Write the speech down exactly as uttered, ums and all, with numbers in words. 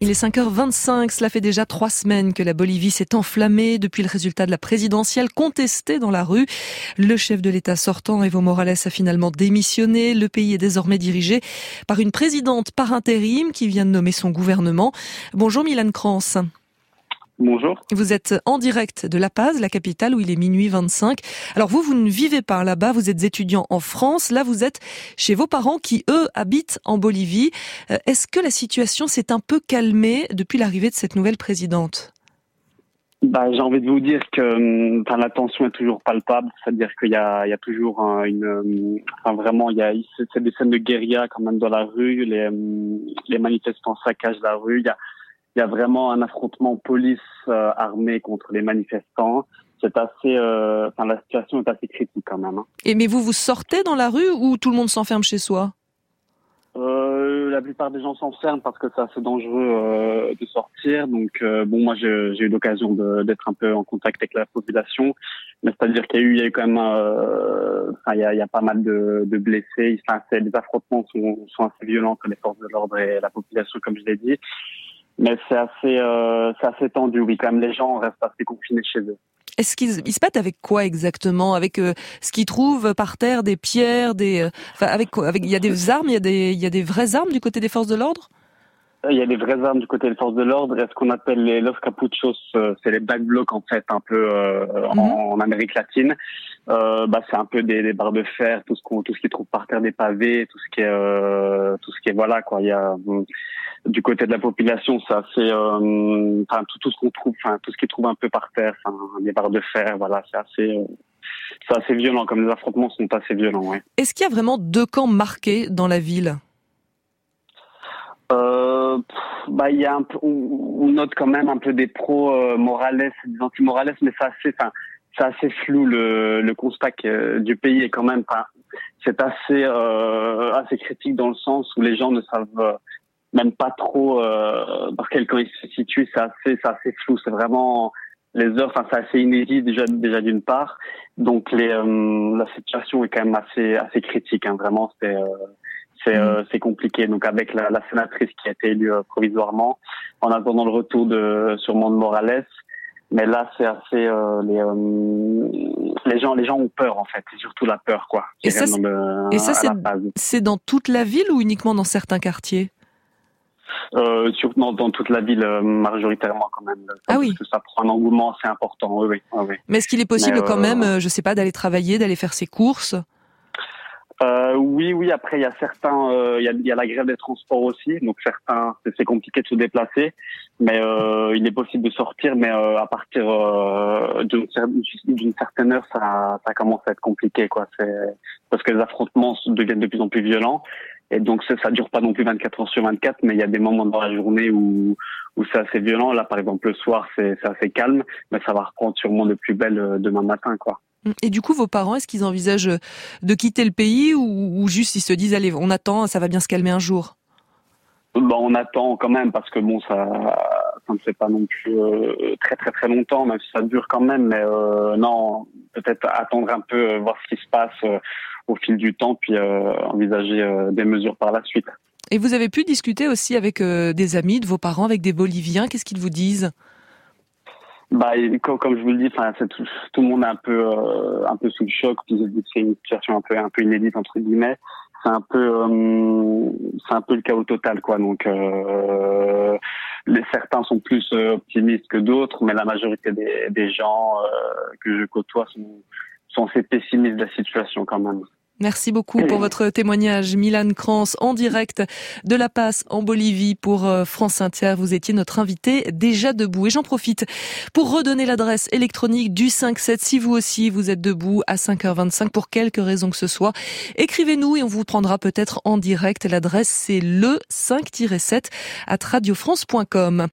Il est cinq heures vingt-cinq, cela fait déjà trois semaines que la Bolivie s'est enflammée depuis le résultat de la présidentielle contestée dans la rue. Le chef de l'État sortant, Evo Morales, a finalement démissionné. Le pays est désormais dirigé par une présidente par intérim qui vient de nommer son gouvernement. Bonjour Milan Krans. Bonjour. Vous êtes en direct de La Paz, la capitale, où il est minuit vingt-cinq. Alors vous, vous ne vivez pas là-bas, vous êtes étudiant en France. Là, vous êtes chez vos parents qui, eux, habitent en Bolivie. Euh, est-ce que la situation s'est un peu calmée depuis l'arrivée de cette nouvelle présidente ? Bah, j'ai envie de vous dire que enfin, la tension est toujours palpable, c'est-à-dire qu'il y a, il y a toujours un, une, enfin vraiment, il y a c'est des scènes de guérilla quand même dans la rue. Les, les manifestants saccagent la rue. Il y a Il y a vraiment un affrontement police euh, armée contre les manifestants. C'est assez, euh, enfin la situation est assez critique quand même. Hein. Et mais vous vous sortez dans la rue ou tout le monde s'enferme chez soi ? Euh, la plupart des gens s'enferment parce que c'est assez dangereux euh, de sortir. Donc euh, bon, moi j'ai, j'ai eu l'occasion de, d'être un peu en contact avec la population, mais c'est-à-dire qu'il y a eu, il y a eu quand même, euh, enfin il y a, il y a pas mal de, de blessés. Enfin, c'est, les affrontements sont, sont assez violents entre les forces de l'ordre et la population, comme je l'ai dit. Mais c'est assez, euh, c'est assez tendu, oui. Quand même, les gens restent assez confinés chez eux. Est-ce qu'ils ils se battent avec quoi exactement ? Avec euh, ce qu'ils trouvent par terre, des pierres, des, euh, enfin avec quoi ? Avec il y a des armes, il y a des, il y a des vraies armes du côté des forces de l'ordre ? Il y a des vraies armes du côté des forces de l'ordre. Et ce qu'on appelle les los capuchos, c'est les back blocks en fait, un peu euh, mm-hmm. en, en Amérique latine. Euh, bah c'est un peu des, des barres de fer, tout ce qu'on, tout ce qu'ils trouvent par terre, des pavés, tout ce qui est, euh, tout ce qui est voilà quoi. Il y a du côté de la population, c'est assez, euh, enfin tout, tout ce qu'on trouve, enfin tout ce qu'ils trouvent un peu par terre, enfin des barres de fer, voilà, c'est assez, euh, c'est assez violent. Comme les affrontements sont assez violents, ouais. Est-ce qu'il y a vraiment deux camps marqués dans la ville ? Euh, bah il y a un peu, on, on note quand même un peu des pros euh, Morales, des anti-Morales, mais c'est assez, enfin c'est assez flou le, le constat que, du pays est quand même, enfin c'est assez, euh, assez critique dans le sens où les gens ne savent euh, même pas trop euh, par quel camp ils se situent. C'est assez, c'est assez flou. C'est vraiment les heures, enfin c'est assez inédit déjà, déjà d'une part. Donc les, euh, la situation est quand même assez, assez critique. Hein, vraiment, c'est. Euh, C'est, euh, c'est compliqué. Donc avec la, la sénatrice qui a été élue euh, provisoirement, en attendant le retour de sûrement de Morales. Mais là, c'est assez euh, les euh, les gens les gens ont peur en fait, c'est surtout la peur quoi. Et ça, c'est, le, et ça c'est, c'est dans toute la ville ou uniquement dans certains quartiers ? Euh, surtout dans, dans toute la ville, euh, majoritairement quand même. Ah oui. Parce que ça prend un engouement assez important. Oui, oui, oui. Mais est-ce qu'il est possible Mais, euh, quand même, je sais pas, d'aller travailler, d'aller faire ses courses ? Euh, oui, oui. Après, il y a certains, euh, il y a, il y a la grève des transports aussi, donc certains, c'est, c'est compliqué de se déplacer, mais euh, il est possible de sortir, mais euh, à partir euh, d'une, d'une certaine heure, ça, ça commence à être compliqué, quoi. C'est parce que les affrontements deviennent de plus en plus violents, et donc ça, ça dure pas non plus vingt-quatre heures sur vingt-quatre, mais il y a des moments dans la journée où où c'est assez violent. Là, par exemple, le soir, c'est, c'est assez calme, mais ça va reprendre sûrement de plus belle euh, demain matin, quoi. Et du coup, vos parents, est-ce qu'ils envisagent de quitter le pays ou, ou juste ils se disent, allez, on attend, ça va bien se calmer un jour ? Bah, on attend quand même parce que bon, ça, ça ne fait pas non plus euh, très très très longtemps, même si ça dure quand même. Mais euh, non, peut-être attendre un peu, euh, voir ce qui se passe euh, au fil du temps, puis euh, envisager euh, des mesures par la suite. Et vous avez pu discuter aussi avec euh, des amis de vos parents, avec des Boliviens. Qu'est-ce qu'ils vous disent ? Bah, comme, comme je vous le dis, enfin, c'est tout, tout le monde est un peu, euh, un peu sous le choc. Puis c'est une situation un peu, un peu inédite entre guillemets. C'est un peu, euh, c'est un peu le chaos total, quoi. Donc, euh, les, certains sont plus euh, optimistes que d'autres, mais la majorité des, des gens euh, que je côtoie sont, sont assez pessimistes de la situation quand même. Merci beaucoup pour votre témoignage. Milan Krans, en direct de La Paz, en Bolivie, pour France Inter. Vous étiez notre invité déjà debout. Et j'en profite pour redonner l'adresse électronique du cinq sept. Si vous aussi, vous êtes debout à cinq heures vingt-cinq, pour quelque raison que ce soit, écrivez-nous et on vous prendra peut-être en direct. L'adresse, c'est le cinq sept arobase radiofrance point com.